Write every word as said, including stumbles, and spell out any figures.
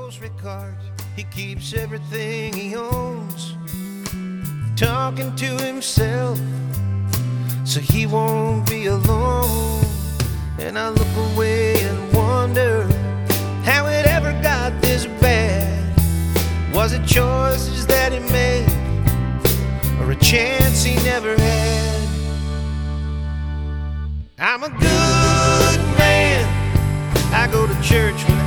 grocery cart, he keeps everything he owns, talking to himself so he won't be alone. And I look away and wonder how it ever got this bad. Was it choices that he made, or a chance he never had? I'm a good man, I go to church when